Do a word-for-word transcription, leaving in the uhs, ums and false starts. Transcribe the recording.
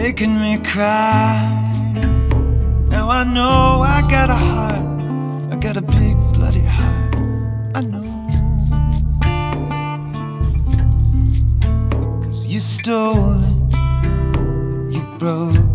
making me cry. Now I know I got a heart, I got a big bloody heart, I know. 'Cause you stole it, you broke